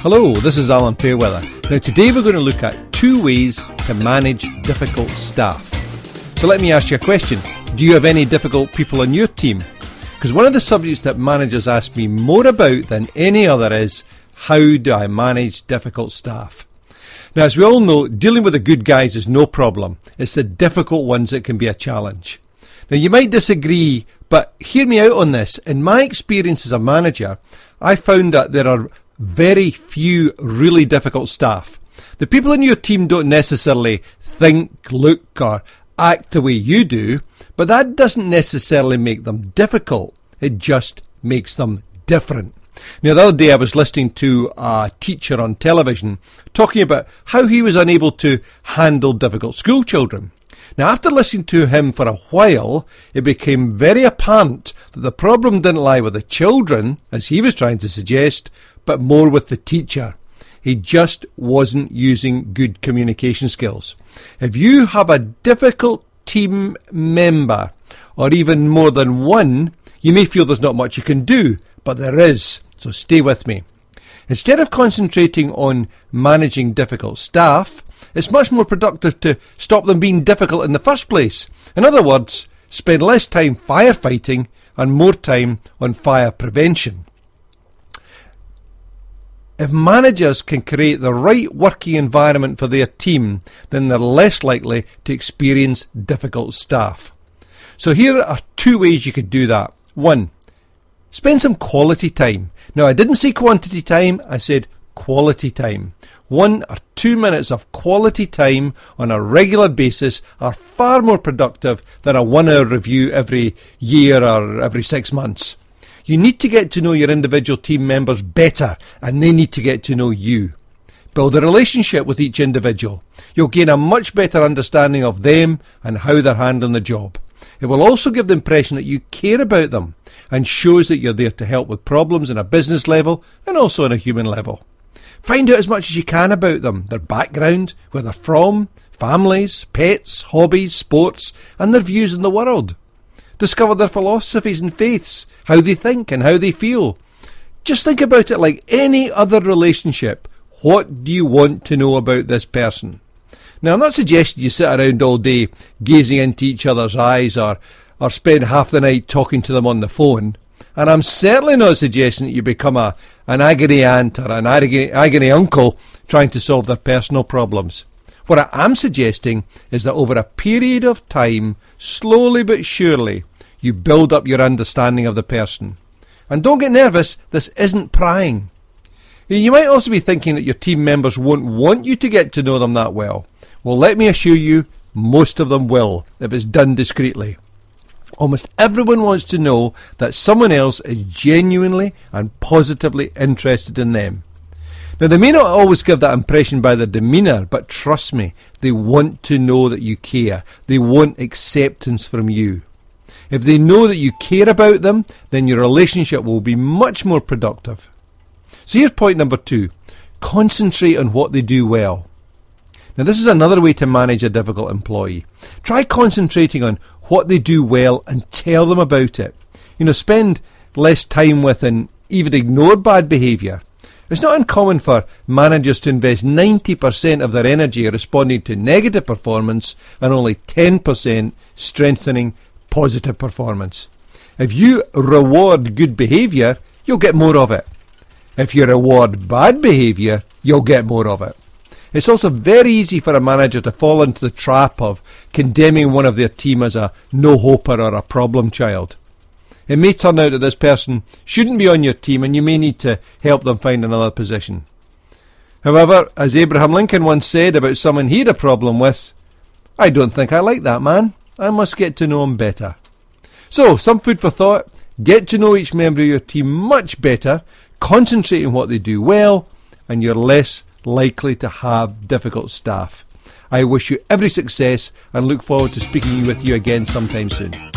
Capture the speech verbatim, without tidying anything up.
Hello, this is Alan Fairweather. Now today we're going to look at two ways to manage difficult staff. So let me ask you a question. Do you have any difficult people on your team? Because one of the subjects that managers ask me more about than any other is, how do I manage difficult staff? Now, as we all know, dealing with the good guys is no problem. It's the difficult ones that can be a challenge. Now, you might disagree, but hear me out on this. In my experience as a manager, I found that there are very few really difficult staff. The people in your team don't necessarily think, look, or act the way you do, but that doesn't necessarily make them difficult. It just makes them different. Now, the other day I was listening to a teacher on television talking about how he was unable to handle difficult school children. Now, after listening to him for a while, it became very apparent that the problem didn't lie with the children, as he was trying to suggest, but more with the teacher. He just wasn't using good communication skills. If you have a difficult team member, or even more than one, you may feel there's not much you can do, but there is, so stay with me. Instead of concentrating on managing difficult staff, it's much more productive to stop them being difficult in the first place. In other words, spend less time firefighting and more time on fire prevention. If managers can create the right working environment for their team, then they're less likely to experience difficult staff. So here are two ways you could do that. One, spend some quality time. Now, I didn't say quantity time, I said quality time. One or two minutes of quality time on a regular basis are far more productive than a one-hour review every year or every six months. You need to get to know your individual team members better, and they need to get to know you. Build a relationship with each individual. You'll gain a much better understanding of them and how they're handling the job. It will also give the impression that you care about them and shows that you're there to help with problems on a business level and also on a human level. Find out as much as you can about them, their background, where they're from, families, pets, hobbies, sports, and their views on the world. Discover their philosophies and faiths, how they think and how they feel. Just think about it like any other relationship. What do you want to know about this person? Now, I'm not suggesting you sit around all day gazing into each other's eyes or, or spend half the night talking to them on the phone. And I'm certainly not suggesting that you become a, an agony aunt or an agony, agony uncle trying to solve their personal problems. What I am suggesting is that over a period of time, slowly but surely, you build up your understanding of the person. And don't get nervous, this isn't prying. You might also be thinking that your team members won't want you to get to know them that well. Well, let me assure you, most of them will, if it's done discreetly. Almost everyone wants to know that someone else is genuinely and positively interested in them. Now, they may not always give that impression by their demeanour, but trust me, they want to know that you care. They want acceptance from you. If they know that you care about them, then your relationship will be much more productive. So here's point number two. Concentrate on what they do well. Now, this is another way to manage a difficult employee. Try concentrating on what they do well and tell them about it. You know, spend less time with and even ignore bad behaviour. It's not uncommon for managers to invest ninety percent of their energy responding to negative performance and only ten percent strengthening positive performance. If you reward good behaviour, you'll get more of it. If you reward bad behaviour, you'll get more of it. It's also very easy for a manager to fall into the trap of condemning one of their team as a no-hoper or a problem child. It may turn out that this person shouldn't be on your team and you may need to help them find another position. However, as Abraham Lincoln once said about someone he had a problem with, I don't think I like that man. I must get to know him better. So, some food for thought. Get to know each member of your team much better, concentrate on what they do well, and you're less likely to have difficult staff. I wish you every success and look forward to speaking with you again sometime soon.